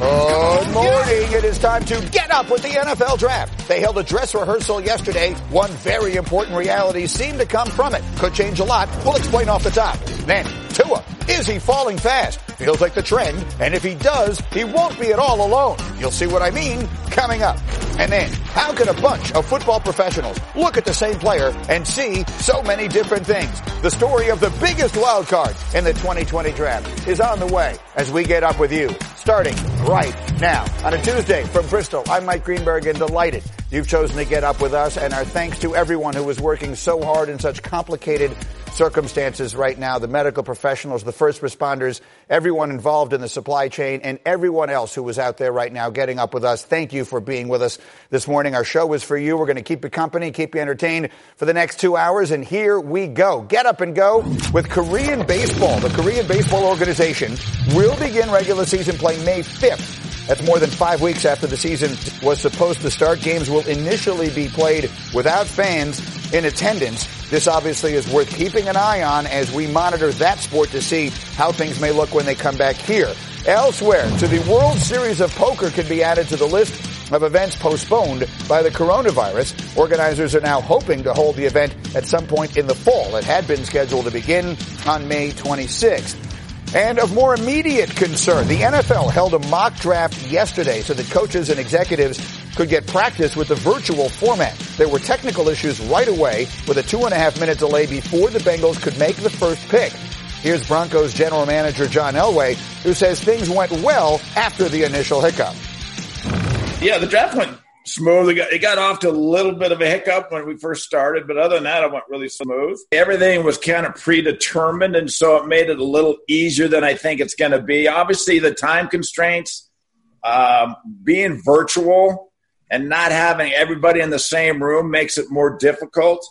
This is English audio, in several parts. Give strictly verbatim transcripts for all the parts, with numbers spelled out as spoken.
Good morning. It is time to get up with the N F L Draft. They held a dress rehearsal yesterday. One very important reality seemed to come from it. Could change a lot. We'll explain off the top. Then, Tua. Is he falling fast? Feels like the trend. And if he does, he won't be at all alone. You'll see what I mean coming up. And then, how can a bunch of football professionals look at the same player and see so many different things? The story of the biggest wild card in the twenty twenty draft is on the way as we get up with you, starting right now. On a Tuesday from Bristol, I'm Mike Greenberg, and delighted you've chosen to get up with us, and our thanks to everyone who is working so hard in such complicated circumstances right now, the medical professionals, the first responders, everyone involved in the supply chain, and everyone else who is out there right now getting up with us. Thank you for being with us this morning. Our show is for you. We're going to keep you company, keep you entertained for the next two hours, and here we go. Get up and go with Korean baseball. The Korean Baseball Organization will begin regular season play May fifth. That's more than five weeks after the season was supposed to start. Games will initially be played without fans in attendance. This obviously is worth keeping an eye on as we monitor that sport to see how things may look when they come back here. Elsewhere, to the World Series of Poker could be added to the list of events postponed by the coronavirus. Organizers are now hoping to hold the event at some point in the fall. It had been scheduled to begin on May twenty-sixth. And of more immediate concern, the N F L held a mock draft yesterday so that coaches and executives could get practice with the virtual format. There were technical issues right away with a two and a half minute delay before the Bengals could make the first pick. Here's Broncos general manager John Elway, who says things went well after the initial hiccup. Yeah, the draft went smooth. It got, it got off to a little bit of a hiccup when we first started, but other than that, it went really smooth. Everything was kind of predetermined, and so it made it a little easier than I think it's going to be. Obviously, the time constraints, um, being virtual and not having everybody in the same room makes it more difficult.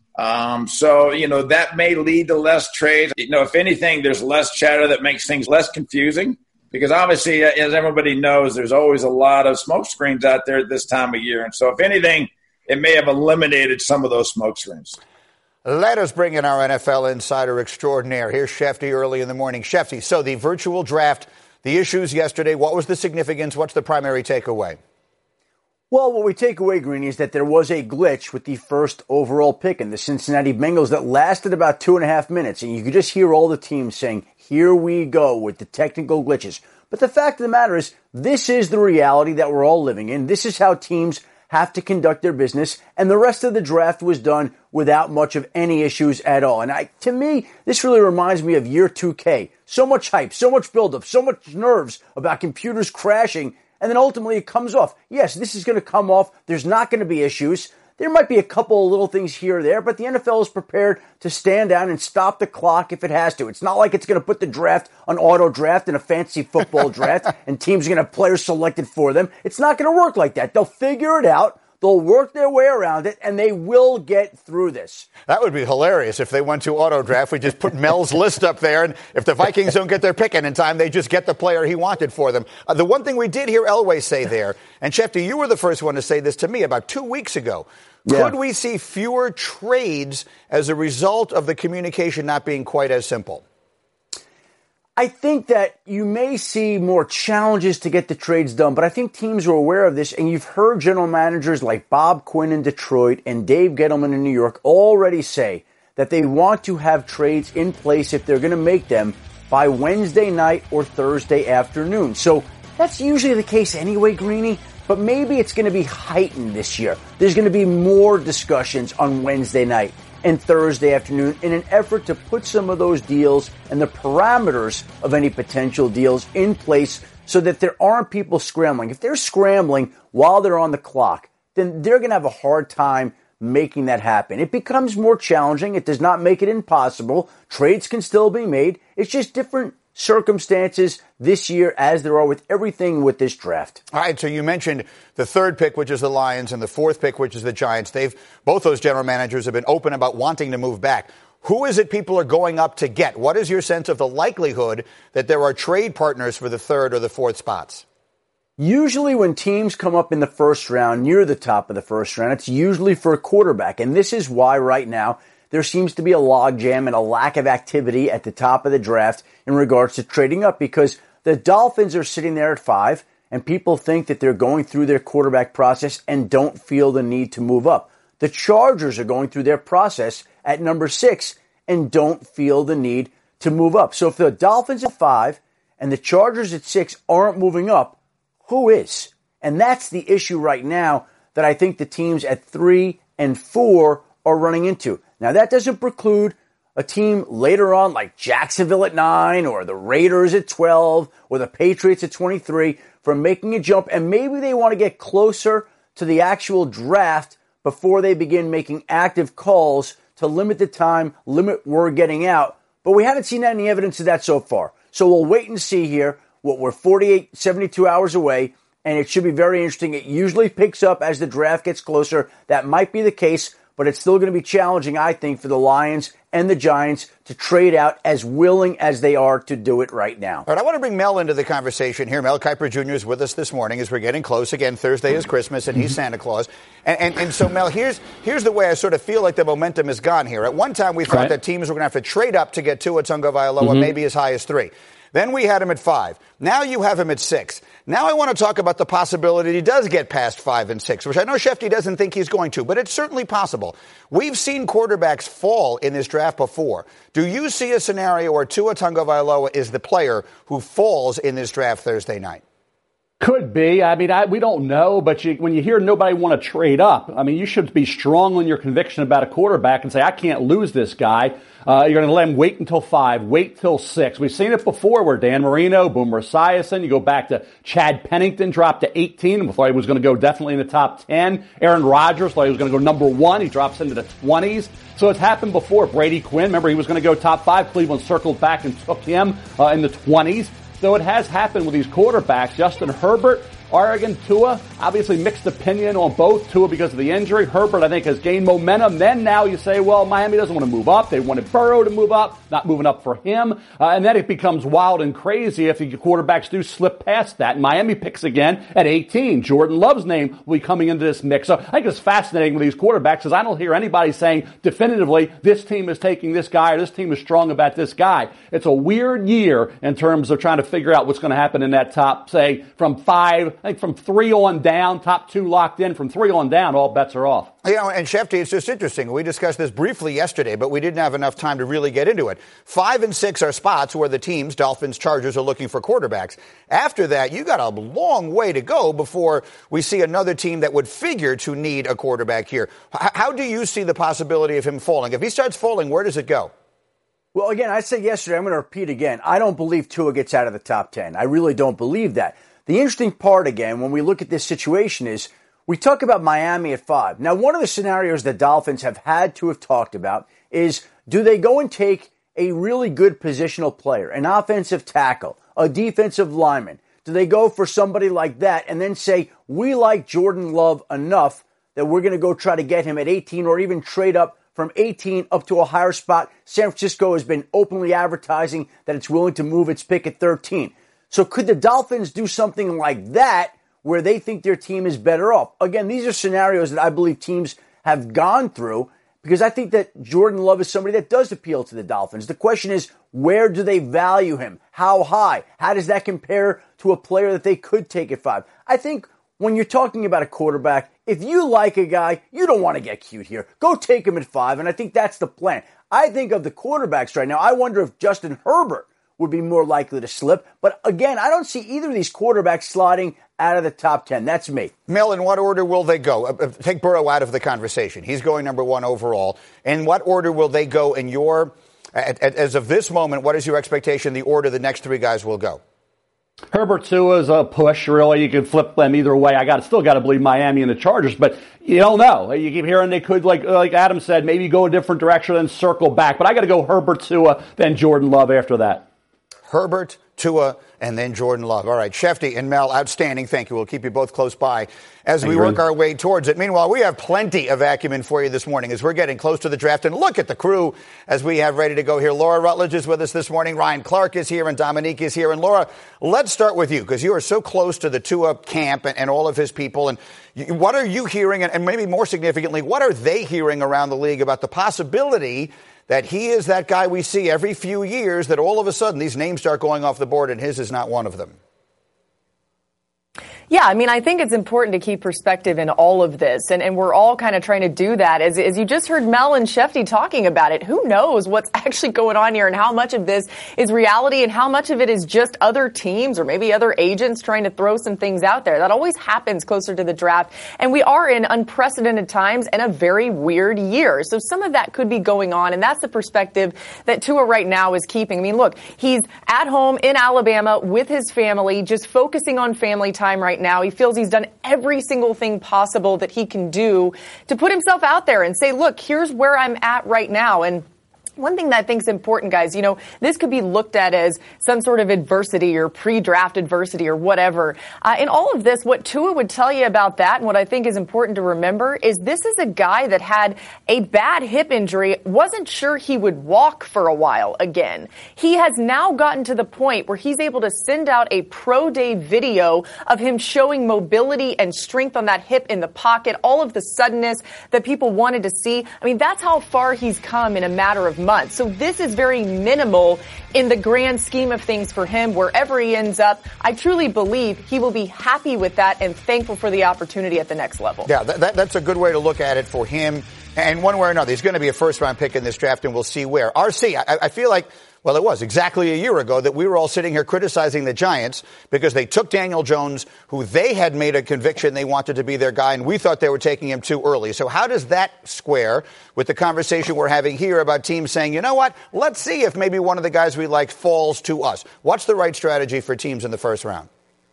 Um, so, you know, that may lead to less trades. You know, if anything, there's less chatter that makes things less confusing. Because obviously, as everybody knows, there's always a lot of smoke screens out there at this time of year. And so if anything, it may have eliminated some of those smoke screens. Let us bring in our N F L insider extraordinaire. Here's Shefty early in the morning. Shefty, so the virtual draft, the issues yesterday, what was the significance? What's the primary takeaway? Well, what we take away, Greeny, is that there was a glitch with the first overall pick in the Cincinnati Bengals that lasted about two and a half minutes. And you could just hear all the teams saying, here we go with the technical glitches. But the fact of the matter is, this is the reality that we're all living in. This is how teams have to conduct their business. And the rest of the draft was done without much of any issues at all. And I, to me, this really reminds me of year two K. So much hype, so much buildup, so much nerves about computers crashing. And then ultimately it comes off. Yes, this is going to come off. There's not going to be issues. There might be a couple of little things here or there, but the N F L is prepared to stand down and stop the clock if it has to. It's not like it's going to put the draft on auto draft in a fancy football draft and teams are going to have players selected for them. It's not going to work like that. They'll figure it out. They'll work their way around it, and they will get through this. That would be hilarious if they went to auto draft. We just put Mel's list up there, and if the Vikings don't get their pick in in time, they just get the player he wanted for them. Uh, the one thing we did hear Elway say there, and Shefty, you were the first one to say this to me about two weeks ago. Yeah. Could we see fewer trades as a result of the communication not being quite as simple? I think that you may see more challenges to get the trades done, but I think teams are aware of this, and you've heard general managers like Bob Quinn in Detroit and Dave Gettleman in New York already say that they want to have trades in place if they're going to make them by Wednesday night or Thursday afternoon. So that's usually the case anyway, Greeny, but maybe it's going to be heightened this year. There's going to be more discussions on Wednesday night and Thursday afternoon in an effort to put some of those deals and the parameters of any potential deals in place so that there aren't people scrambling. If they're scrambling while they're on the clock, then they're going to have a hard time making that happen. It becomes more challenging. It does not make it impossible. Trades can still be made. It's just different circumstances this year as there are with everything with this draft. All right, so you mentioned the third pick, which is the Lions, and the fourth pick, which is the Giants. They've both those general managers have been open about wanting to move back. Who is it people are going up to get? What is your sense of the likelihood that there are trade partners for the third or the fourth spots? Usually when teams come up in the first round, near the top of the first round, it's usually for a quarterback. And this is why right now there seems to be a logjam and a lack of activity at the top of the draft in regards to trading up, because the Dolphins are sitting there at five. and people think that they're going through their quarterback process and don't feel the need to move up. The Chargers are going through their process at number six and don't feel the need to move up. So if the Dolphins at five and the Chargers at six aren't moving up, who is? And that's the issue right now that I think the teams at three and four are running into. Now, that doesn't preclude a team later on like Jacksonville at nine or the Raiders at twelve or the Patriots at twenty-three from making a jump. And maybe they want to get closer to the actual draft before they begin making active calls to limit the time, limit word getting out. But we haven't seen any evidence of that so far. So we'll wait and see here. What we're forty-eight, seventy-two hours away, and it should be very interesting. It usually picks up as the draft gets closer. That might be the case, but it's still going to be challenging, I think, for the Lions and the Giants to trade out as willing as they are to do it right now. All right, I want to bring Mel into the conversation here. Mel Kiper Junior is with us this morning as we're getting close. Again, Thursday is Christmas, and he's Santa Claus. And, and, and so, Mel, here's here's the way I sort of feel like the momentum is gone here. At one time, we thought right. that teams were going to have to trade up to get Tua Tagovailoa, mm-hmm. maybe as high as three. Then we had him at five. Now you have him at six. Now I want to talk about the possibility he does get past five and six, which I know Shefty doesn't think he's going to, but it's certainly possible. We've seen quarterbacks fall in this draft before. Do you see a scenario where Tua Tagovailoa is the player who falls in this draft Thursday night? Could be. I mean, I, we don't know, but you, when you hear nobody want to trade up, I mean, you should be strong on your conviction about a quarterback and say, I can't lose this guy. Uh, you're going to let him wait until five, wait till six. We've seen it before where Dan Marino, Boomer Esiason, you go back to Chad Pennington, dropped to eighteen, and thought he was going to go definitely in the top ten. Aaron Rodgers thought he was going to go number one. He drops into the twenties. So it's happened before. Brady Quinn, remember he was going to go top five. Cleveland circled back and took him uh, in the twenties. So it has happened with these quarterbacks. Justin Herbert, Oregon, Tua, obviously mixed opinion on both. Tua because of the injury. Herbert, I think, has gained momentum. Then now you say, well, Miami doesn't want to move up. They wanted Burrow to move up, not moving up for him. Uh, and then it becomes wild and crazy if the quarterbacks do slip past that. Miami picks again at eighteen. Jordan Love's name will be coming into this mix. So I think it's fascinating with these quarterbacks because I don't hear anybody saying definitively this team is taking this guy or this team is strong about this guy. It's a weird year in terms of trying to figure out what's going to happen in that top, say, from five, I think from three on down, top two locked in. From three on down, all bets are off. You know, and Shefty, it's just interesting. We discussed this briefly yesterday, but we didn't have enough time to really get into it. Five and six are spots where the teams, Dolphins, Chargers, are looking for quarterbacks. After that, you got a long way to go before we see another team that would figure to need a quarterback here. H- how do you see the possibility of him falling? If he starts falling, where does it go? Well, again, I said yesterday, I'm going to repeat again. I don't believe Tua gets out of the top ten. I really don't believe that. The interesting part, again, when we look at this situation is we talk about Miami at five. Now, one of the scenarios the Dolphins have had to have talked about is do they go and take a really good positional player, an offensive tackle, a defensive lineman? Do they go for somebody like that and then say, we like Jordan Love enough that we're going to go try to get him at eighteen or even trade up from eighteen up to a higher spot? San Francisco has been openly advertising that it's willing to move its pick at thirteen. So could the Dolphins do something like that where they think their team is better off? Again, these are scenarios that I believe teams have gone through because I think that Jordan Love is somebody that does appeal to the Dolphins. The question is, where do they value him? How high? How does that compare to a player that they could take at five? I think when you're talking about a quarterback, if you like a guy, you don't want to get cute here. Go take him at five, and I think that's the plan. I think of the quarterbacks right now, I wonder if Justin Herbert would be more likely to slip. But again, I don't see either of these quarterbacks sliding out of the top ten. That's me. Mel, in what order will they go? Uh, take Burrow out of the conversation. He's going number one overall. In what order will they go in your, as of this moment, what is your expectation the order the next three guys will go? Herbert Tua is a push, really. You can flip them either way. I got still got to believe Miami and the Chargers, but you don't know. You keep hearing they could, like like Adam said, maybe go a different direction and circle back. But I got to go Herbert Tua, then Jordan Love after that. Herbert, Tua, and then Jordan Love. All right, Shefty and Mel, outstanding. Thank you. We'll keep you both close by as we work our way towards it. Meanwhile, we have plenty of acumen for you this morning as we're getting close to the draft. And look at the crew as we have ready to go here. Laura Rutledge is with us this morning. Ryan Clark is here and Dominique is here. And Laura, let's start with you because you are so close to the Tua camp and, and all of his people. And you, what are you hearing? And, and maybe more significantly, what are they hearing around the league about the possibility that he is that guy we see every few years that all of a sudden these names start going off the board and his is not one of them? Yeah, I mean, I think it's important to keep perspective in all of this, and, and we're all kind of trying to do that. As, as you just heard Mel and Shefty talking about it, who knows what's actually going on here and how much of this is reality and how much of it is just other teams or maybe other agents trying to throw some things out there. That always happens closer to the draft, and we are in unprecedented times and a very weird year. So some of that could be going on, and that's the perspective that Tua right now is keeping. I mean, look, he's at home in Alabama with his family, just focusing on family time right now. He feels he's done every single thing possible that he can do to put himself out there and say, look, here's where I'm at right now. And one thing that I think is important, guys, you know, this could be looked at as some sort of adversity or pre-draft adversity or whatever. Uh, in all of this, what Tua would tell you about that and what I think is important to remember is this is a guy that had a bad hip injury, wasn't sure he would walk for a while again. He has now gotten to the point where he's able to send out a pro day video of him showing mobility and strength on that hip in the pocket, all of the suddenness that people wanted to see. I mean, that's how far he's come in a matter of months. So this is very minimal in the grand scheme of things for him. Wherever he ends up, I truly believe he will be happy with that and thankful for the opportunity at the next level. Yeah, that, that, that's a good way to look at it for him. And one way or another, he's going to be a first-round pick in this draft, and we'll see where. R C, I, I feel like, well, it was exactly a year ago that we were all sitting here criticizing the Giants because they took Daniel Jones, who they had made a conviction they wanted to be their guy, and we thought they were taking him too early. So how does that square with the conversation we're having here about teams saying, you know what, let's see if maybe one of the guys we like falls to us? What's the right strategy for teams in the first round?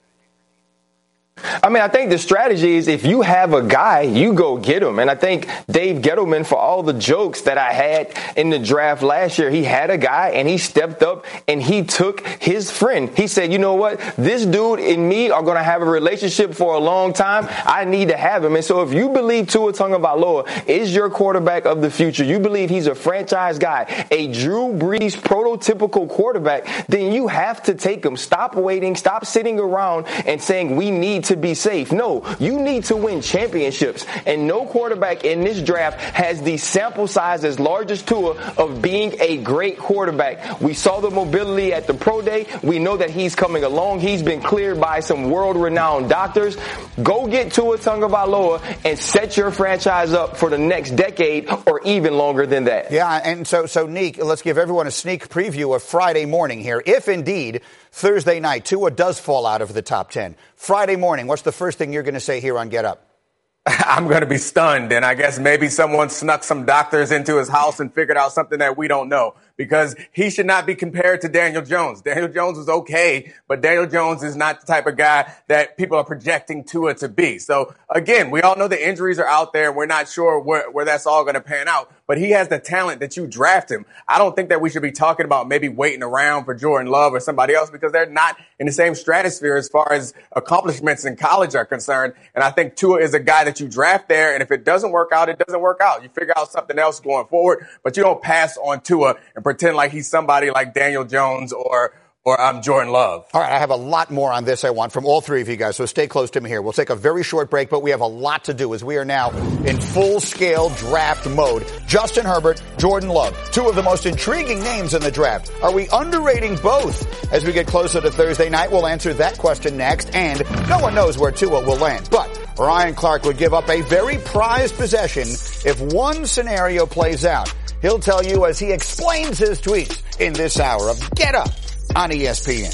I mean, I think the strategy is if you have a guy, you go get him. And I think Dave Gettleman, for all the jokes that I had in the draft last year, he had a guy and he stepped up and he took his friend. He said, you know what? This dude and me are going to have a relationship for a long time. I need to have him. And so if you believe Tua Tagovailoa is your quarterback of the future, you believe he's a franchise guy, a Drew Brees prototypical quarterback, then you have to take him. Stop waiting. Stop sitting around and saying we need to to be safe. No, you need to win championships. And no quarterback in this draft has the sample size as large as Tua of being a great quarterback. We saw the mobility at the pro day. We know that he's coming along. He's been cleared by some world-renowned doctors. Go get Tua Tagovailoa and set your franchise up for the next decade or even longer than that. Yeah, and so, so Neek, let's give everyone a sneak preview of Friday morning here. If indeed Thursday night Tua does fall out of the top ten, Friday morning, what's the first thing you're going to say here on Get Up? I'm going to be stunned, and I guess maybe someone snuck some doctors into his house and figured out something that we don't know, because he should not be compared to Daniel Jones. Daniel Jones was okay, but Daniel Jones is not the type of guy that people are projecting Tua to be. So, again, we all know the injuries are out there, and we're not sure where, where that's all going to pan out, but he has the talent that you draft him. I don't think that we should be talking about maybe waiting around for Jordan Love or somebody else, because they're not in the same stratosphere as far as accomplishments in college are concerned, and I think Tua is a guy that you draft there, and if it doesn't work out, it doesn't work out. You figure out something else going forward, but you don't pass on Tua and pretend like he's somebody like Daniel Jones or or I'm Jordan Love. All right, I have a lot more on this I want from all three of you guys, so stay close to me here. We'll take a very short break, but we have a lot to do as we are now in full-scale draft mode. Justin Herbert, Jordan Love, two of the most intriguing names in the draft. Are we underrating both? As we get closer to Thursday night, we'll answer that question next, and no one knows where Tua will land. But Ryan Clark would give up a very prized possession if one scenario plays out. He'll tell you as he explains his tweets in this hour of Get Up on E S P N.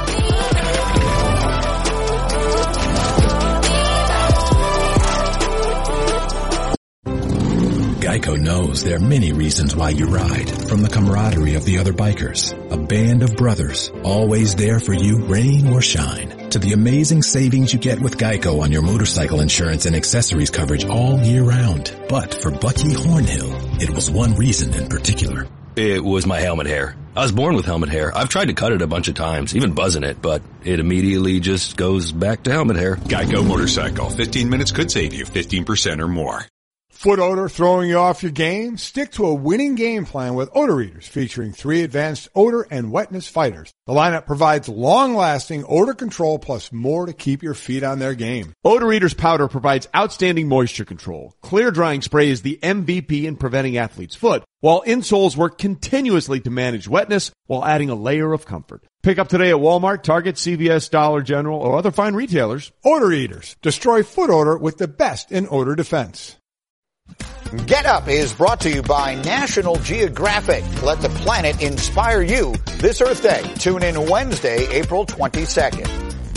Geico knows there are many reasons why you ride. From the camaraderie of the other bikers, a band of brothers, always there for you, rain or shine, to the amazing savings you get with Geico on your motorcycle insurance and accessories coverage all year round. But for Bucky Hornhill, it was one reason in particular. It was my helmet hair. I was born with helmet hair. I've tried to cut it a bunch of times, even buzzing it, but it immediately just goes back to helmet hair. Geico Motorcycle. fifteen minutes could save you fifteen percent or more. Foot odor throwing you off your game? Stick to a winning game plan with Odor Eaters, featuring three advanced odor and wetness fighters. The lineup provides long-lasting odor control plus more to keep your feet on their game. Odor Eaters powder provides outstanding moisture control. Clear drying spray is the M V P in preventing athlete's foot, while insoles work continuously to manage wetness while adding a layer of comfort. Pick up today at Walmart, Target, C V S, Dollar General, or other fine retailers. Odor Eaters. Destroy foot odor with the best in odor defense. Get Up is brought to you by National Geographic. Let the planet inspire you this Earth Day. Tune in Wednesday, April twenty-second.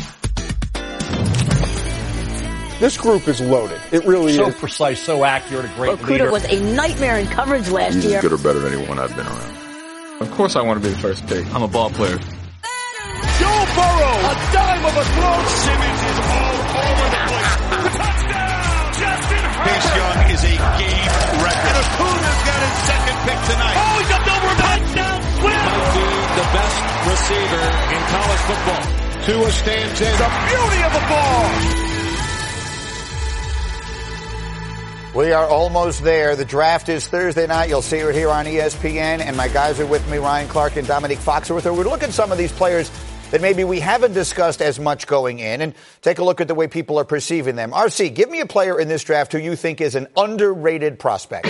This group is loaded. It really so is. So precise, so accurate, a great Okudah leader. was a nightmare in coverage last He's year. as good or better than anyone I've been around. Of course I want to be the first pick. I'm a ball player. Joe Burrow, a dime of a throw. Simmons is all over the place. Touchdown, Justin Herbert. Chase Young is a game record. And Okuda's got his second pick tonight. Oh, he jumped over a touchdown. Swift. Might be the best receiver in college football. Tua stands in. The beauty of the ball. We are almost there. The draft is Thursday night. You'll see it here on E S P N. And my guys are with me, Ryan Clark and Dominique Foxworth. We're looking at some of these players that maybe we haven't discussed as much going in and take a look at the way people are perceiving them. R C, give me a player in this draft who you think is an underrated prospect.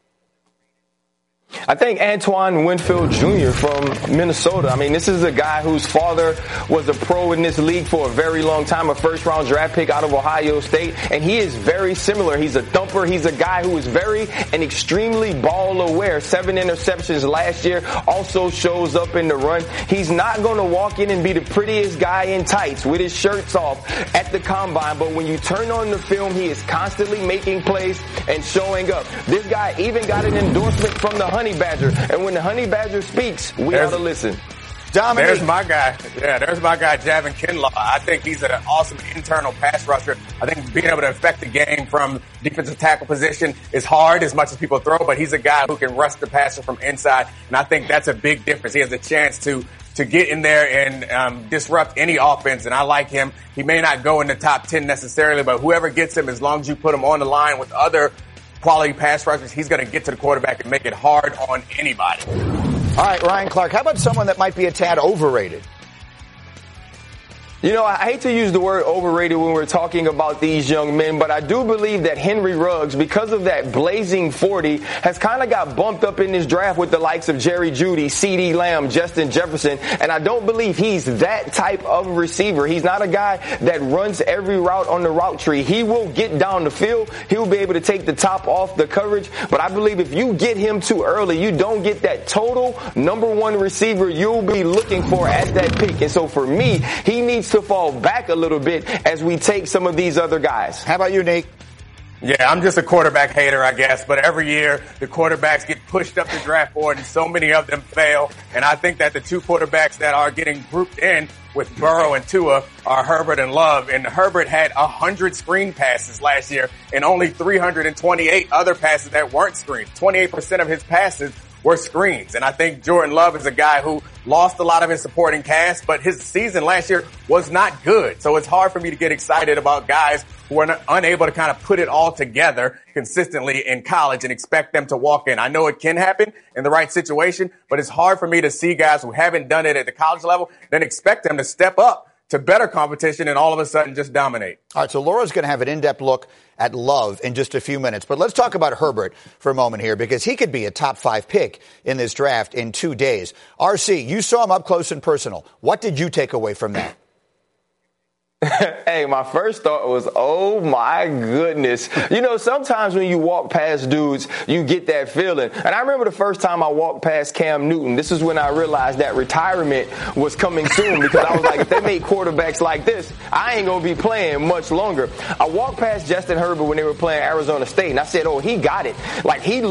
I think Antoine Winfield Junior from Minnesota. I mean, this is a guy whose father was a pro in this league for a very long time, a first-round draft pick out of Ohio State, and he is very similar. He's a thumper. He's a guy who is very and extremely ball-aware. Seven interceptions last year, also shows up in the run. He's not going to walk in and be the prettiest guy in tights with his shirts off at the combine, but when you turn on the film, he is constantly making plays and showing up. This guy even got an endorsement from the Honey Badger, and when the Honey Badger speaks, we there's, ought to listen. Dominic. There's my guy. Yeah, there's my guy, Javon Kinlaw. I think he's an awesome internal pass rusher. I think being able to affect the game from defensive tackle position is hard as much as people throw, but he's a guy who can rush the passer from inside, and I think that's a big difference. He has a chance to to get in there and um, disrupt any offense, and I like him. He may not go in the top ten necessarily, but whoever gets him, as long as you put him on the line with other quality pass rushers, he's going to get to the quarterback and make it hard on anybody. All right, Ryan Clark, how about someone that might be a tad overrated? You know, I hate to use the word overrated when we're talking about these young men, but I do believe that Henry Ruggs, because of that blazing forty, has kind of got bumped up in this draft with the likes of Jerry Jeudy, CeeDee Lamb, Justin Jefferson, and I don't believe he's that type of receiver. He's not a guy that runs every route on the route tree. He will get down the field. He'll be able to take the top off the coverage, but I believe if you get him too early, you don't get that total number one receiver you'll be looking for at that pick. And so for me, he needs to fall back a little bit as we take some of these other guys. How about you, Nate? Yeah, I'm just a quarterback hater, I guess. But every year, the quarterbacks get pushed up the draft board, and so many of them fail. And I think that the two quarterbacks that are getting grouped in with Burrow and Tua are Herbert and Love. And Herbert had one hundred screen passes last year and only three hundred twenty-eight other passes that weren't screened. twenty-eight percent of his passes were screens. And I think Jordan Love is a guy who lost a lot of his supporting cast, but his season last year was not good. So it's hard for me to get excited about guys who are not, unable to kind of put it all together consistently in college and expect them to walk in. I know it can happen in the right situation, but it's hard for me to see guys who haven't done it at the college level, then expect them to step up to better competition and all of a sudden just dominate. All right, so Laura's going to have an in-depth look at Love in just a few minutes. But let's talk about Herbert for a moment here, because he could be a top five pick in this draft in two days. R C, you saw him up close and personal. What did you take away from that? Hey, my first thought was, oh my goodness. You know, sometimes when you walk past dudes, you get that feeling. And I remember the first time I walked past Cam Newton, this is when I realized that retirement was coming soon, because I was like, if they make quarterbacks like this, I ain't going to be playing much longer. I walked past Justin Herbert when they were playing Arizona State, and I said, oh, he got it. Like, he looks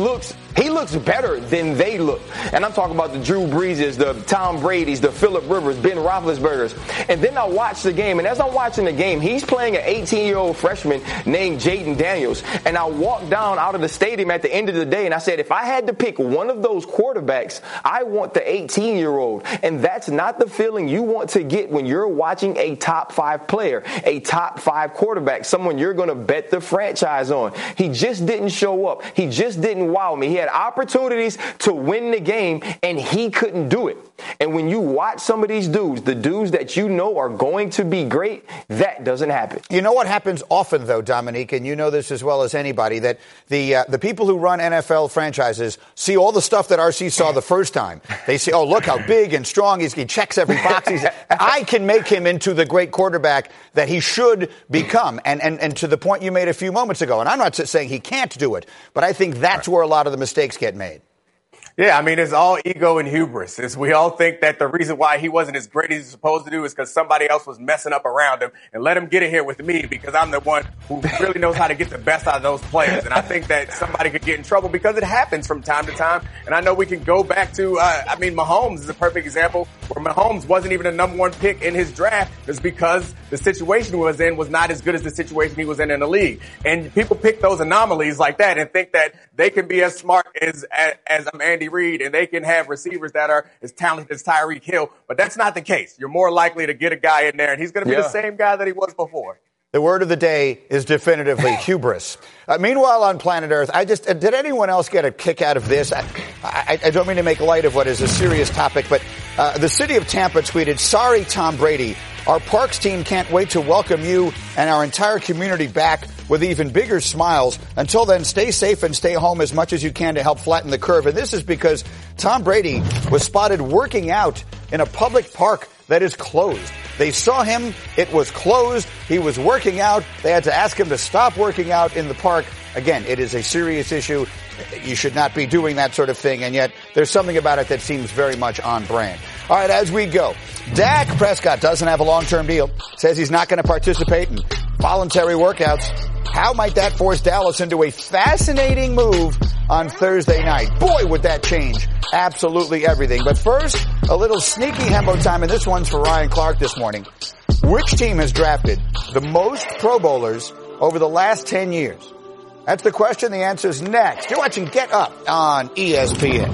He looks better than they look. And I'm talking about the Drew Breeses, the Tom Brady's, the Phillip Rivers, Ben Roethlisberger's. And then I watch the game, and as I'm watching the game, he's playing an eighteen-year-old freshman named Jaden Daniels. And I walked down out of the stadium at the end of the day, and I said, if I had to pick one of those quarterbacks, I want the eighteen-year-old. And that's not the feeling you want to get when you're watching a top five player, a top five quarterback, someone you're going to bet the franchise on. He just didn't show up. He just didn't wow me. He had opportunities to win the game, and he couldn't do it. And when you watch some of these dudes, the dudes that you know are going to be great, that doesn't happen. You know what happens often, though, Dominique, and you know this as well as anybody, that the uh, the people who run N F L franchises see all the stuff that R C saw the first time. They see, oh, look how big and strong he is. He checks every box. He's, I can make him into the great quarterback that he should become. And, and, and to the point you made a few moments ago, and I'm not saying he can't do it, but I think that's where a lot of the mistakes get made. Yeah, I mean, it's all ego and hubris. It's, we all think that the reason why he wasn't as great as he's supposed to do is because somebody else was messing up around him, and let him get in here with me because I'm the one who really knows how to get the best out of those players. And I think that somebody could get in trouble because it happens from time to time. And I know we can go back to, uh, I mean, Mahomes is a perfect example where Mahomes wasn't even a number one pick in his draft. It's because the situation he was in was not as good as the situation he was in in the league. And people pick those anomalies like that and think that they can be as smart as, as, as I'm Andy Reid, and they can have receivers that are as talented as Tyreek Hill, but that's not the case. You're more likely to get a guy in there, and he's going to be yeah. the same guy that he was before. The word of the day is definitively hubris. Uh, meanwhile, on planet Earth, I just uh, did anyone else get a kick out of this? I, I, I don't mean to make light of what is a serious topic, but uh, the city of Tampa tweeted, "Sorry, Tom Brady. Our parks team can't wait to welcome you and our entire community back with even bigger smiles. Until then, stay safe and stay home as much as you can to help flatten the curve." And this is because Tom Brady was spotted working out in a public park that is closed. They saw him. It was closed. He was working out. They had to ask him to stop working out in the park. Again, it is a serious issue. You should not be doing that sort of thing. And yet there's something about it that seems very much on brand. All right, as we go, Dak Prescott doesn't have a long-term deal, says he's not going to participate in voluntary workouts. How might that force Dallas into a fascinating move on Thursday night? Boy, would that change absolutely everything. But first, a little sneaky Hembo time, and this one's for Ryan Clark this morning. Which team has drafted the most Pro Bowlers over the last ten years? That's the question. The answer's next. You're watching Get Up on E S P N.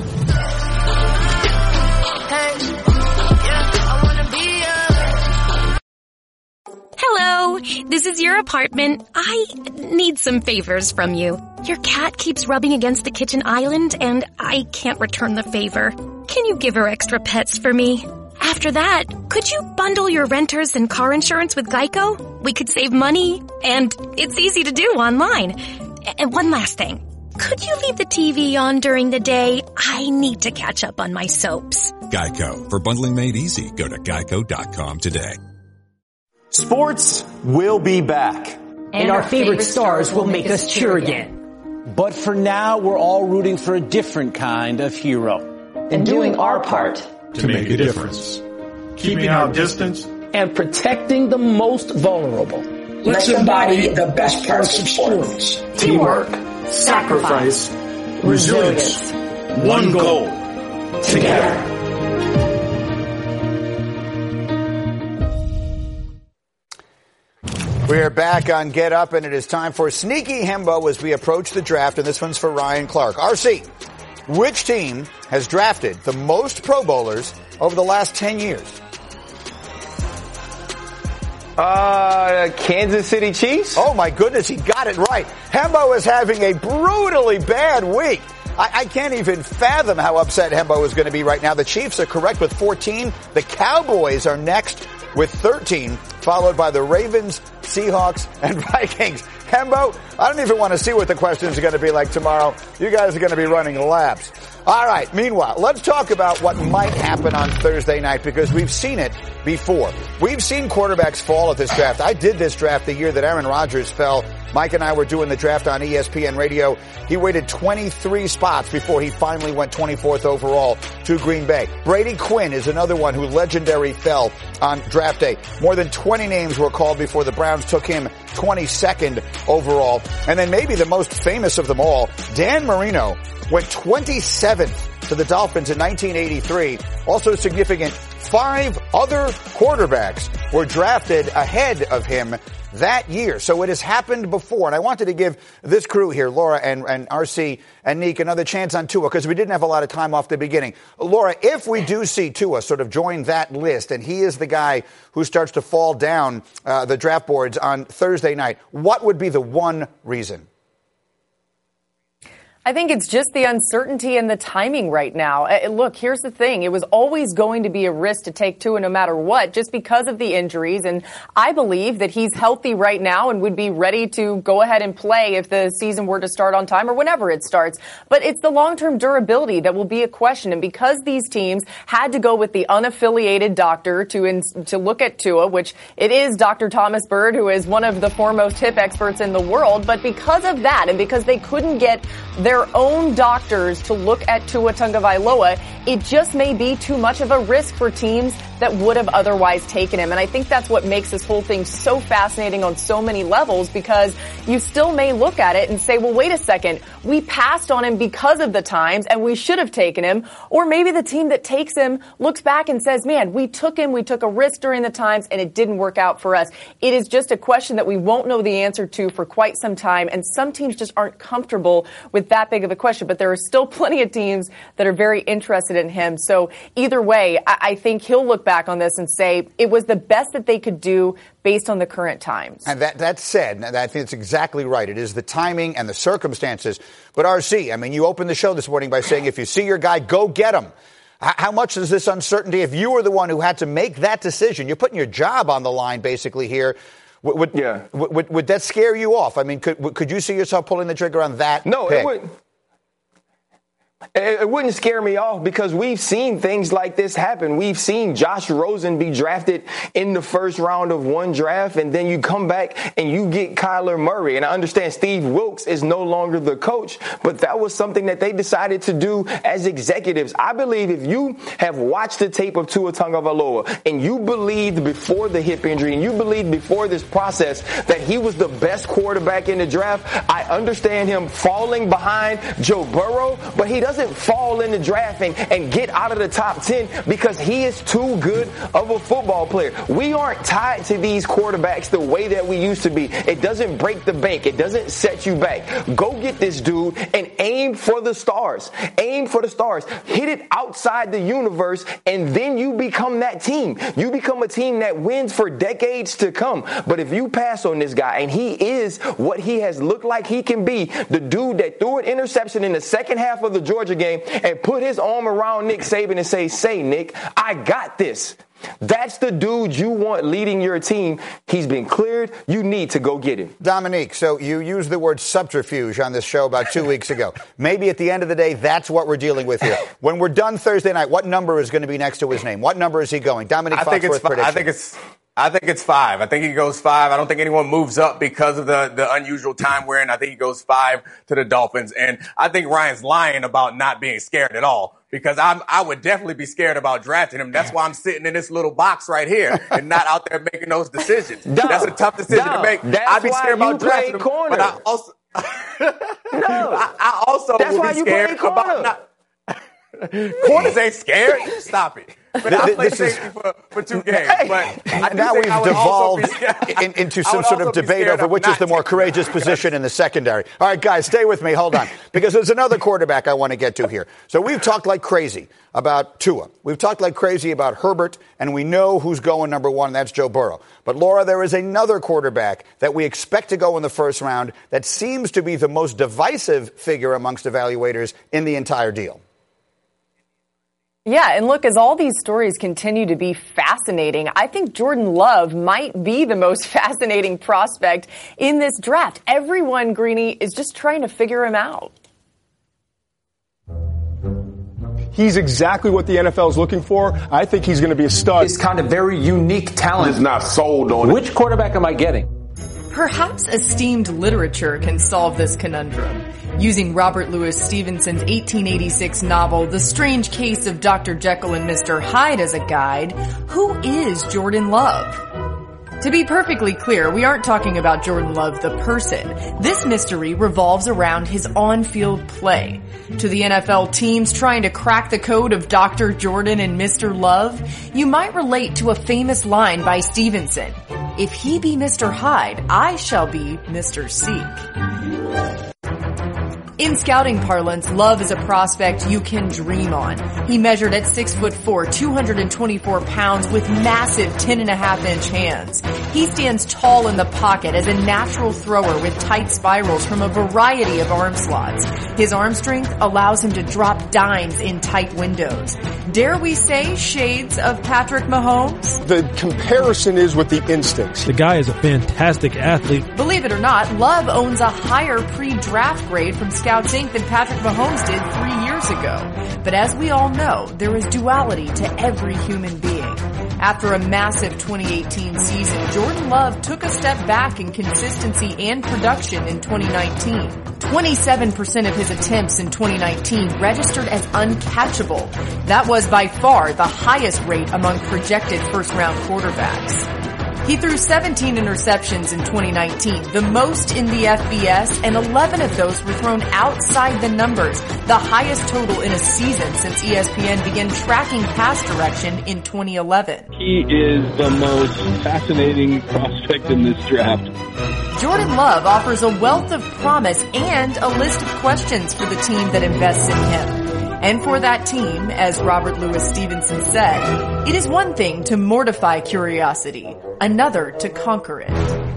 Hello, this is your apartment. I need some favors from you. Your cat keeps rubbing against the kitchen island, and I can't return the favor. Can you give her extra pets for me? After that, could you bundle your renters and car insurance with Geico? We could save money, and it's easy to do online. And one last thing. Could you leave the T V on during the day? I need to catch up on my soaps. Geico. For bundling made easy, go to geico dot com today. Sports will be back. And, and our, our favorite, favorite stars will make us cheer again. But for now, we're all rooting for a different kind of hero. And doing our part to, to make, make a difference. difference. Keeping our distance. And protecting the most vulnerable. Let's embody the best parts of sports. Teamwork, sacrifice, resilience. One goal. Together. We're back on Get Up, and it is time for Sneaky Hembo as we approach the draft, and this one's for Ryan Clark. R C, which team has drafted the most Pro Bowlers over the last ten years? Uh, Kansas City Chiefs? Oh, my goodness, he got it right. Hembo is having a brutally bad week. I, I can't even fathom how upset Hembo is going to be right now. The Chiefs are correct with fourteen. The Cowboys are next with thirteen, followed by the Ravens, Seahawks, and Vikings. Hembo, I don't even want to see what the questions are going to be like tomorrow. You guys are going to be running laps. All right, meanwhile, let's talk about what might happen on Thursday night, because we've seen it before. We've seen quarterbacks fall at this draft. I did this draft the year that Aaron Rodgers fell. Mike and I were doing the draft on E S P N Radio. He waited twenty-three spots before he finally went twenty-fourth overall to Green Bay. Brady Quinn is another one who legendary fell on draft day. More than twenty names were called before the Browns took him twenty-second overall. And then maybe the most famous of them all, Dan Marino went twenty-seventh to the Dolphins in nineteen eighty-three. Also significant, five other quarterbacks were drafted ahead of him that year. So it has happened before. And I wanted to give this crew here, Laura and, and R C and Neek, another chance on Tua because we didn't have a lot of time off the beginning. Laura, if we do see Tua sort of join that list and he is the guy who starts to fall down uh, the draft boards on Thursday night, what would be the one reason? I think it's just the uncertainty and the timing right now. Uh, look, here's the thing. It was always going to be a risk to take Tua no matter what, just because of the injuries. And I believe that he's healthy right now and would be ready to go ahead and play if the season were to start on time or whenever it starts. But it's the long-term durability that will be a question. And because these teams had to go with the unaffiliated doctor to in, to look at Tua, which it is Doctor Thomas Bird, who is one of the foremost hip experts in the world. But because of that, and because they couldn't get their own doctors to look at Tua Tagovailoa, it just may be too much of a risk for teams that would have otherwise taken him. And I think that's what makes this whole thing so fascinating on so many levels, because you still may look at it and say, well, wait a second, we passed on him because of the times and we should have taken him. Or maybe the team that takes him looks back and says, man, we took him, we took a risk during the times and it didn't work out for us. It is just a question that we won't know the answer to for quite some time. And some teams just aren't comfortable with that big of a question. But there are still plenty of teams that are very interested in him. So either way, I, I think he'll look back on this and say it was the best that they could do based on the current times. And that, that said, I think it's exactly right. It is the timing and the circumstances. But R C, I mean, you opened the show this morning by saying if you see your guy, go get him. How much is this uncertainty? If you were the one who had to make that decision, you're putting your job on the line basically here. Would, would, yeah. would, would, would that scare you off? I mean, could, could you see yourself pulling the trigger on that? No, pick? it would. It wouldn't scare me off because we've seen things like this happen. We've seen Josh Rosen be drafted in the first round of one draft, and then you come back and you get Kyler Murray. And I understand Steve Wilkes is no longer the coach, but that was something that they decided to do as executives. I believe if you have watched the tape of Tua Tagovailoa and you believed before the hip injury and you believed before this process that he was the best quarterback in the draft, I understand him falling behind Joe Burrow, but he doesn't fall in the draft and, and get out of the top ten because he is too good of a football player. We aren't tied to these quarterbacks the way that we used to be. It doesn't break the bank. It doesn't set you back. Go get this dude and aim for the stars. Aim for the stars. Hit it outside the universe, and then you become that team. You become a team that wins for decades to come. But if you pass on this guy, and he is what he has looked like he can be, the dude that threw an interception in the second half of the Georgia game and put his arm around Nick Saban and say, say, Nick, I got this. That's the dude you want leading your team. He's been cleared. You need to go get him. Dominique, so you used the word subterfuge on this show about two weeks ago. Maybe at the end of the day, that's what we're dealing with here. When we're done Thursday night, what number is going to be next to his name? What number is he going? Dominique Foxworth prediction. I think it's I think it's five. I think he goes five. I don't think anyone moves up because of the, the unusual time we're in. I think he goes five to the Dolphins. And I think Ryan's lying about not being scared at all, because I'm, I would definitely be scared about drafting him. That's why I'm sitting in this little box right here and not out there making those decisions. Dumb. That's a tough decision Dumb. to make. That's I'd be scared about drafting him, corner. but I also, no. I, I also That's would why be you scared play about not. Corners ain't scared. You stop it. But I play safety for, for two games. But I now we've devolved in, into some sort of debate over which is the more courageous position in the secondary. All right, guys, stay with me. Hold on. Because there's another quarterback I want to get to here. So we've talked like crazy about Tua. We've talked like crazy about Herbert, and we know who's going number one, and that's Joe Burrow. But, Laura, there is another quarterback that we expect to go in the first round that seems to be the most divisive figure amongst evaluators in the entire deal. Yeah, and look, as all these stories continue to be fascinating, I think Jordan Love might be the most fascinating prospect in this draft. Everyone, Greeny, is just trying to figure him out. He's exactly what the N F L is looking for. I think he's going to be a stud. He's kind of very unique talent. He's not sold on it. Which quarterback am I getting? Perhaps esteemed literature can solve this conundrum. Using Robert Louis Stevenson's eighteen eighty-six novel, The Strange Case of Doctor Jekyll and Mister Hyde as a guide, who is Jordan Love? To be perfectly clear, we aren't talking about Jordan Love the person. This mystery revolves around his on-field play. To the N F L teams trying to crack the code of Doctor Jordan and Mister Love, you might relate to a famous line by Stevenson. If he be Mister Hyde, I shall be Mister Seek. In scouting parlance, Love is a prospect you can dream on. He measured at six foot four, two hundred twenty-four pounds with massive ten and a half inch hands. He stands tall in the pocket as a natural thrower with tight spirals from a variety of arm slots. His arm strength allows him to drop dimes in tight windows. Dare we say shades of Patrick Mahomes? The comparison is with the instincts. The guy is a fantastic athlete. Believe it or not, Love owns a higher pre-draft grade from Scouts Incorporated than Patrick Mahomes did three years ago. But as we all know, there is duality to every human being. After a massive twenty eighteen season, Jordan Love took a step back in consistency and production in twenty nineteen. twenty-seven percent of his attempts in twenty nineteen registered as uncatchable. That was by far the highest rate among projected first-round quarterbacks. He threw seventeen interceptions in twenty nineteen, the most in the F B S, and eleven of those were thrown outside the numbers, the highest total in a season since E S P N began tracking pass direction in twenty eleven. He is the most fascinating prospect in this draft. Jordan Love offers a wealth of promise and a list of questions for the team that invests in him. And for that team, as Robert Louis Stevenson said, it is one thing to mortify curiosity, another to conquer it.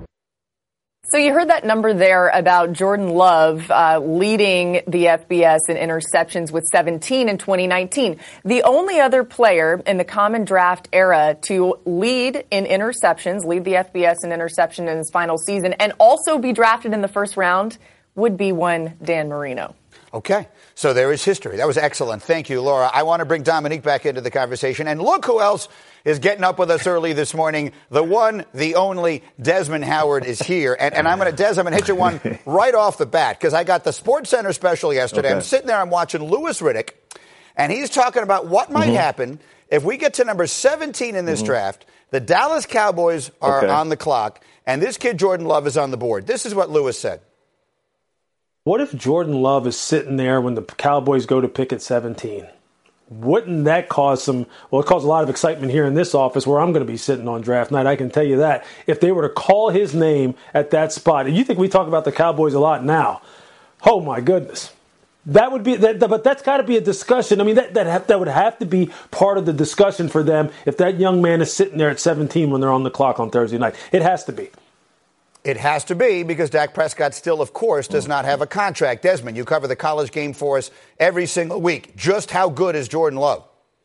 So you heard that number there about Jordan Love uh, leading the F B S in interceptions with seventeen in twenty nineteen. The only other player in the common draft era to lead in interceptions, lead the F B S in interception in his final season, and also be drafted in the first round would be one Dan Marino. Okay, so there is history. That was excellent. Thank you, Laura. I want to bring Dominique back into the conversation. And look who else is getting up with us early this morning. The one, the only, Desmond Howard is here. And, and I'm going to, Des, I'm going to hit you one right off the bat because I got the Sports Center special yesterday. Okay. I'm sitting there, I'm watching Louis Riddick, and he's talking about what might mm-hmm. happen if we get to number seventeen in this mm-hmm. draft. The Dallas Cowboys are okay. on the clock, and this kid Jordan Love is on the board. This is what Louis said. What if Jordan Love is sitting there when the Cowboys go to pick at seventeen? Wouldn't that cause some, well, it caused a lot of excitement here in this office where I'm going to be sitting on draft night, I can tell you that. If they were to call his name at that spot, and you think we talk about the Cowboys a lot now, oh my goodness. That would be, that, but that's got to be a discussion. I mean, that that, have, that would have to be part of the discussion for them if that young man is sitting there at seventeen when they're on the clock on Thursday night. It has to be. It has to be because Dak Prescott still, of course, does not have a contract. Desmond, you cover the college game for us every single week. Just how good is Jordan Love?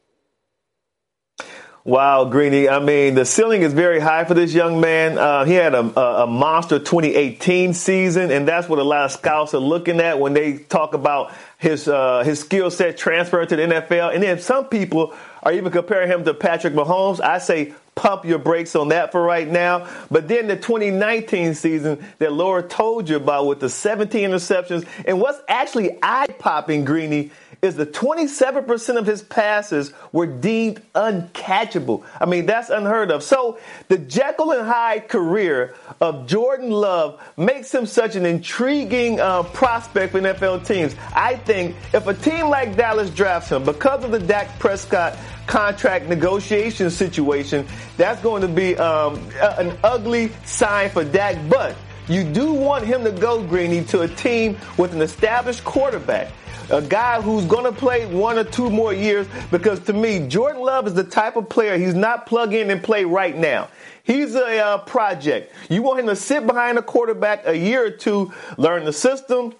Wow, Greeny. I mean, the ceiling is very high for this young man. Uh, he had a, a monster twenty eighteen season, and that's what a lot of scouts are looking at when they talk about his uh, his skill set transfer to the N F L. And then some people are even comparing him to Patrick Mahomes. I say pump your brakes on that for right now. But then the twenty nineteen season that Laura told you about with the seventeen interceptions, and what's actually eye-popping, Greeny, is the twenty-seven percent of his passes were deemed uncatchable. I mean, that's unheard of. So the Jekyll and Hyde career of Jordan Love makes him such an intriguing uh, prospect for N F L teams. I think if a team like Dallas drafts him because of the Dak Prescott contract negotiation situation, that's going to be um, an ugly sign for Dak. But you do want him to go, Greeny, to a team with an established quarterback. A guy who's going to play one or two more years, because to me, Jordan Love is the type of player, he's not plug in and play right now. He's a uh, project. You want him to sit behind a quarterback a year or two, learn the system,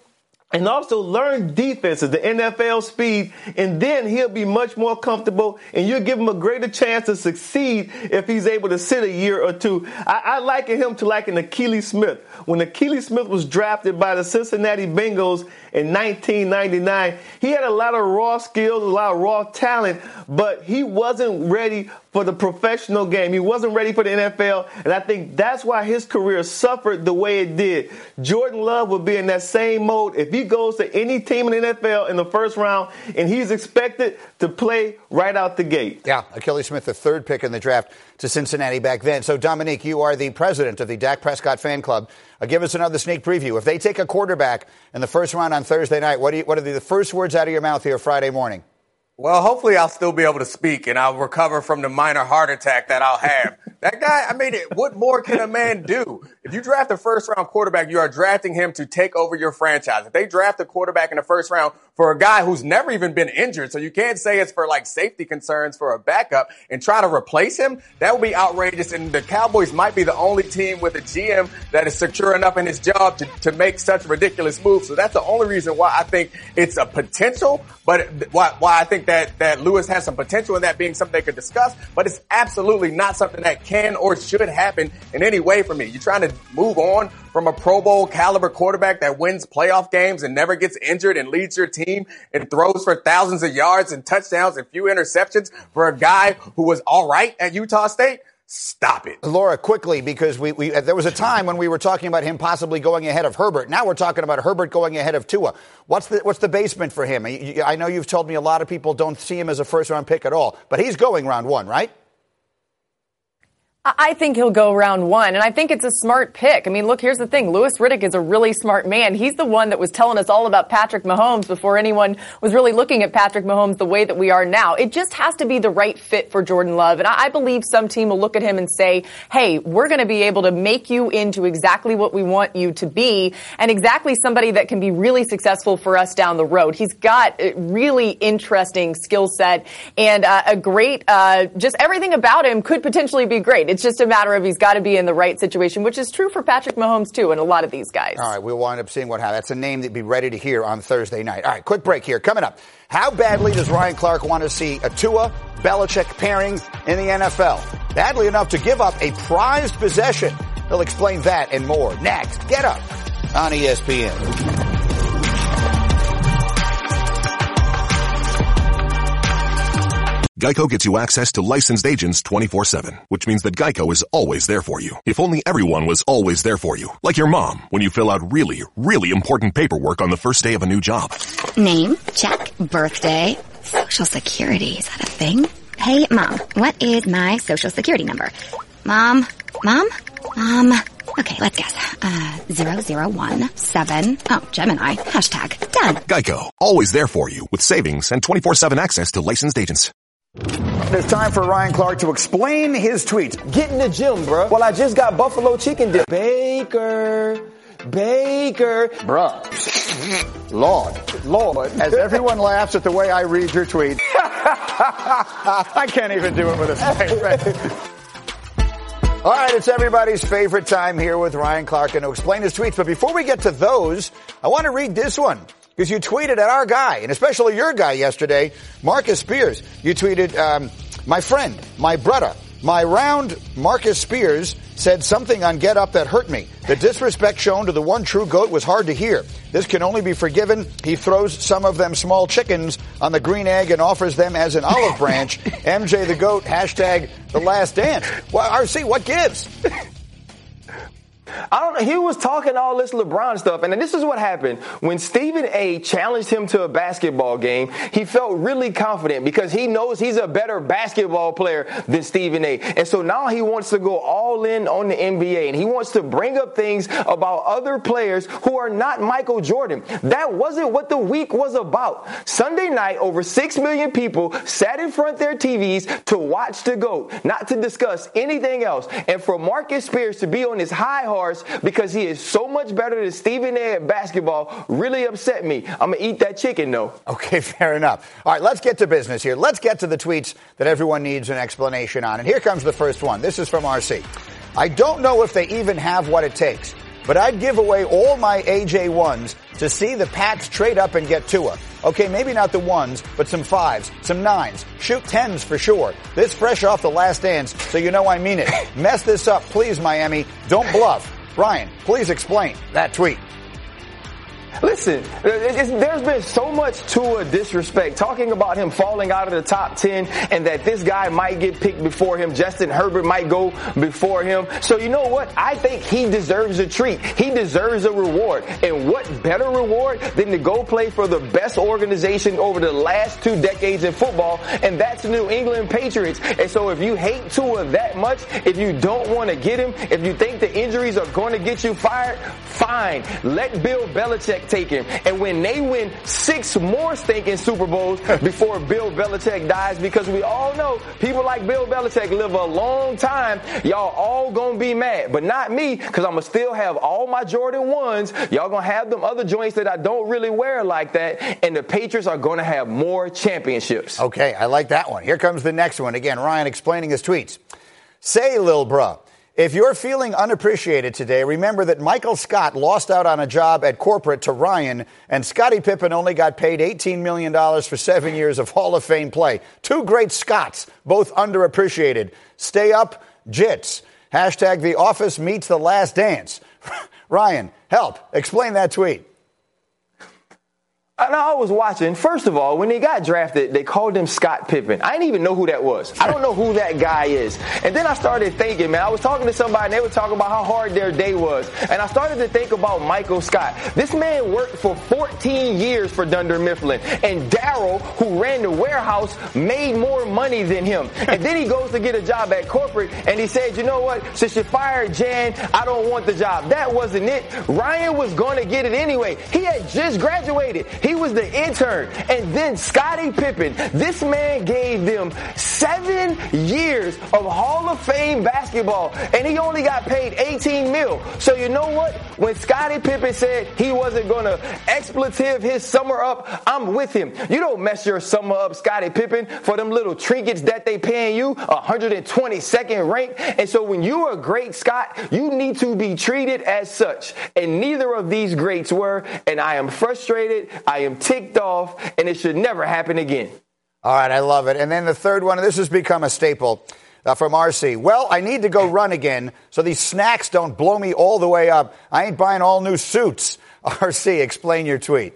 and also learn defenses, the N F L speed, and then he'll be much more comfortable, and you'll give him a greater chance to succeed if he's able to sit a year or two. I, I liken him to like an Akili Smith. When Akili Smith was drafted by the Cincinnati Bengals in nineteen ninety-nine, he had a lot of raw skills, a lot of raw talent, but he wasn't ready for the professional game. He wasn't ready for the N F L, and I think that's why his career suffered the way it did. Jordan Love will be in that same mode if he goes to any team in the N F L in the first round, and he's expected to play right out the gate. Yeah, Akili Smith, the third pick in the draft to Cincinnati back then. So, Dominique, you are the president of the Dak Prescott fan club. Uh, give us another sneak preview. If they take a quarterback in the first round on Thursday night, what, do you, what are the, the first words out of your mouth here Friday morning? Well, hopefully I'll still be able to speak and I'll recover from the minor heart attack that I'll have. That guy, I mean, what more can a man do? If you draft a first-round quarterback, you are drafting him to take over your franchise. If they draft a quarterback in the first round for a guy who's never even been injured, so you can't say it's for, like, safety concerns for a backup and try to replace him, that would be outrageous. And the Cowboys might be the only team with a G M that is secure enough in his job to, to make such ridiculous moves. So that's the only reason why I think it's a potential, but why, why I think that, that Lewis has some potential in that being something they could discuss, but it's absolutely not something that can or should happen in any way for me. You're trying to move on from a Pro Bowl caliber quarterback that wins playoff games and never gets injured and leads your team and throws for thousands of yards and touchdowns and few interceptions for a guy who was all right at Utah State? Stop it. Laura, quickly, because we, we there was a time when we were talking about him possibly going ahead of Herbert. Now we're talking about Herbert going ahead of Tua. What's the what's the basement for him? I know you've told me a lot of people don't see him as a first-round pick at all, but he's going round one, right? I think he'll go round one, and I think it's a smart pick. I mean, look, here's the thing. Louis Riddick is a really smart man. He's the one that was telling us all about Patrick Mahomes before anyone was really looking at Patrick Mahomes the way that we are now. It just has to be the right fit for Jordan Love, and I believe some team will look at him and say, hey, we're going to be able to make you into exactly what we want you to be, and exactly somebody that can be really successful for us down the road. He's got a really interesting skill set and uh, a great, uh, just everything about him could potentially be great. It's just a matter of he's got to be in the right situation, which is true for Patrick Mahomes, too, and a lot of these guys. All right, we'll wind up seeing what happens. That's a name that you'd be ready to hear on Thursday night. All right, quick break here. Coming up, how badly does Ryan Clark want to see a Tua Belichick pairing in the N F L? Badly enough to give up a prized possession. He'll explain that and more next. Get Up on E S P N. Geico gets you access to licensed agents twenty-four seven, which means that Geico is always there for you. If only everyone was always there for you. Like your mom, when you fill out really, really important paperwork on the first day of a new job. Name, check. Birthday, social security, is that a thing? Hey, Mom, what is my social security number? Mom, Mom, Mom. Okay, let's guess. Uh, zero zero one seven. Oh, Gemini. Hashtag done. Geico, always there for you with savings and twenty-four seven access to licensed agents. It's time for Ryan Clark to explain his tweets. Get in the gym, bro. Well, I just got buffalo chicken dip. Baker, Baker. Bruh. Lord. Lord. As everyone laughs at the way I read your tweet. I can't even do it with a straight face. All right, it's everybody's favorite time here with Ryan Clark and to explain his tweets. But before we get to those, I want to read this one. Because you tweeted at our guy, and especially your guy yesterday, Marcus Spears. You tweeted, um, my friend, my brother, my round Marcus Spears said something on Get Up that hurt me. The disrespect shown to the one true GOAT was hard to hear. This can only be forgiven. He throws some of them small chickens on the green egg and offers them as an olive branch. M J the GOAT, hashtag the last dance. Well, R C, what gives? I don't know. He was talking all this LeBron stuff, and this is what happened. When Stephen A. challenged him to a basketball game, he felt really confident because he knows he's a better basketball player than Stephen A. And so now he wants to go all in on the N B A, and he wants to bring up things about other players who are not Michael Jordan. That wasn't what the week was about. Sunday night, over six million people sat in front of their T Vs to watch the GOAT, not to discuss anything else. And for Marcus Spears to be on his high horse because he is so much better than Stephen A. at basketball really upset me. I'm going to eat that chicken, though. Okay, fair enough. All right, let's get to business here. Let's get to the tweets that everyone needs an explanation on. And here comes the first one. This is from R C. I don't know if they even have what it takes. but I'd give away all my A J ones to see the Pats trade up and get Tua. Okay, maybe not the ones, but some fives, some nines, shoot tens for sure. This fresh off the last dance, so you know I mean it. Mess this up, please, Miami. Don't bluff. Ryan, please explain that tweet. Listen, it's, there's been so much Tua disrespect, talking about him falling out of the top ten and that this guy might get picked before him. Justin Herbert might go before him. So you know what? I think he deserves a treat. He deserves a reward. And what better reward than to go play for the best organization over the last two decades in football, and that's the New England Patriots. And so if you hate Tua that much, if you don't want to get him, if you think the injuries are going to get you fired, fine. Let Bill Belichick take him. And when they win six more stinking Super Bowls before Bill Belichick dies, because we all know people like Bill Belichick live a long time, y'all all gonna be mad. But not me, because I'm gonna still have all my Jordan ones. Y'all gonna have them other joints that I don't really wear like that. And the Patriots are gonna have more championships. Okay, I like that one. Here comes the next one. Again, Ryan explaining his tweets. Say, Lil Bruh, if you're feeling unappreciated today, remember that Michael Scott lost out on a job at corporate to Ryan, and Scottie Pippen only got paid eighteen million dollars for seven years of Hall of Fame play. Two great Scotts, both underappreciated. Stay up, Jits. Hashtag The Office meets The Last Dance. Ryan, help. Explain that tweet. And I was watching, first of all, when they got drafted, they called him Scott Pippen. I didn't even know who that was. I don't know who that guy is. And then I started thinking, man, I was talking to somebody and they were talking about how hard their day was. And I started to think about Michael Scott. This man worked for fourteen years for Dunder Mifflin. And Darryl, who ran the warehouse, made more money than him. And then he goes to get a job at corporate and he said, you know what, since you fired Jan, I don't want the job. That wasn't it. Ryan was going to get it anyway. He had just graduated. He was the intern. And then Scottie Pippen, this man gave them seven years of Hall of Fame basketball, and he only got paid eighteen mil. So you know what? When Scottie Pippen said he wasn't going to expletive his summer up, I'm with him. You don't mess your summer up, Scottie Pippen, for them little trinkets that they paying you, one hundred twenty-second rank. And so when you're a great Scott, you need to be treated as such. And neither of these greats were, and I am frustrated. I am ticked off, and it should never happen again. All right, I love it. And then the third one, this has become a staple uh, from R C. Well, I need to go run again, so these snacks don't blow me all the way up. I ain't buying all new suits. R C, explain your tweet.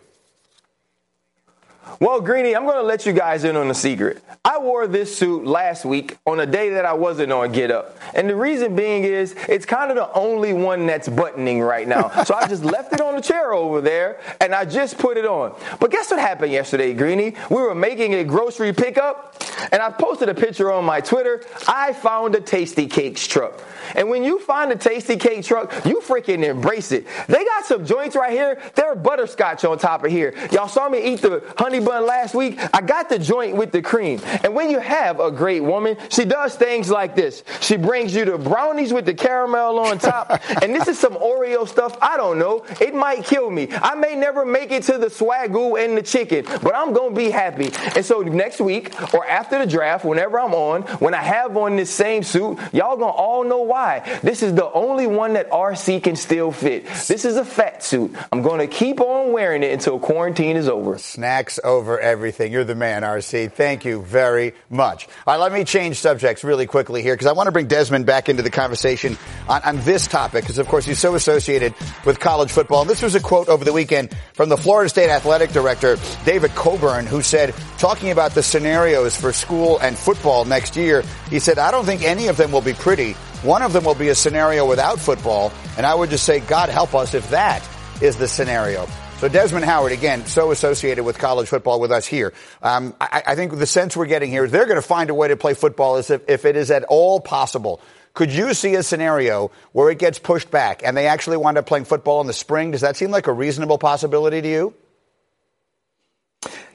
Well, Greeny, I'm going to let you guys in on a secret. I wore this suit last week on a day that I wasn't on Get Up. And the reason being is it's kind of the only one that's buttoning right now. So I just left it on the chair over there, and I just put it on. But guess what happened yesterday, Greeny? We were making a grocery pickup, and I posted a picture on my Twitter. I found a Tasty Cakes truck. And when you find a Tasty Cake truck, you freaking embrace it. They got some joints right here. They're butterscotch on top of here. Y'all saw me eat the honey bun last week. I got the joint with the cream. And when you have a great woman, she does things like this. She brings you the brownies with the caramel on top. And this is some Oreo stuff. I don't know. It might kill me. I may never make it to the Swagoo and the chicken, but I'm going to be happy. And so next week or after the draft, whenever I'm on, when I have on this same suit, y'all going to all know why. This is the only one that R C can still fit. This is a fat suit. I'm going to keep on wearing it until quarantine is over. Snacks over everything. You're the man, R C. Thank you very much. All right, let me change subjects really quickly here because I want to bring Desmond back into the conversation on, on this topic because, of course, he's so associated with college football. And this was a quote over the weekend from the Florida State Athletic Director, David Coburn, who said, talking about the scenarios for school and football next year, he said, I don't think any of them will be pretty. One of them will be a scenario without football, and I would just say, God help us if that is the scenario. So Desmond Howard, again, so associated with college football with us here. Um, I, I think the sense we're getting here is they're going to find a way to play football as if, if it is at all possible. Could you see a scenario where it gets pushed back and they actually wind up playing football in the spring? Does that seem like a reasonable possibility to you?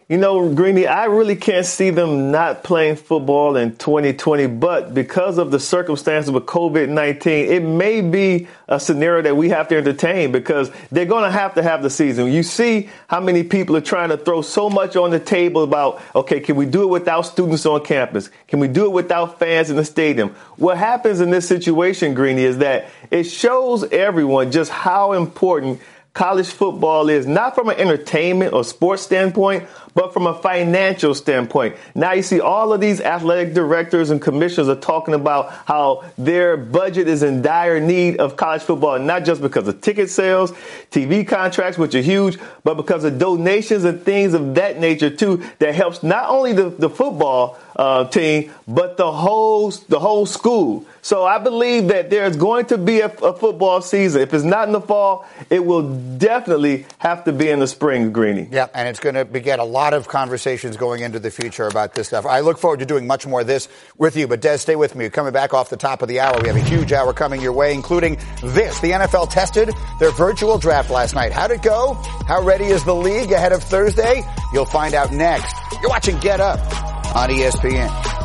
You know, Greeny, I really can't see them not playing football in twenty twenty, but because of the circumstances with COVID nineteen, it may be a scenario that we have to entertain because they're going to have to have the season. You see how many people are trying to throw so much on the table about, okay, can we do it without students on campus? Can we do it without fans in the stadium? What happens in this situation, Greeny, is that it shows everyone just how important college football is, not from an entertainment or sports standpoint, but from a financial standpoint. Now you see all of these athletic directors and commissioners are talking about how their budget is in dire need of college football, not just because of ticket sales, T V contracts, which are huge, but because of donations and things of that nature too, that helps not only the, the football uh, team, but the whole the whole school. So I believe that there's going to be a, a football season. If it's not in the fall, it will definitely have to be in the spring, Greeny. Yeah, and it's going to beget a lot of conversations going into the future about this stuff. I look forward to doing much more of this with you. But, Des, stay with me. Coming back off the top of the hour, we have a huge hour coming your way, including this. The N F L tested their virtual draft last night. How'd it go? How ready is the league ahead of Thursday? You'll find out next. You're watching Get Up on E S P N.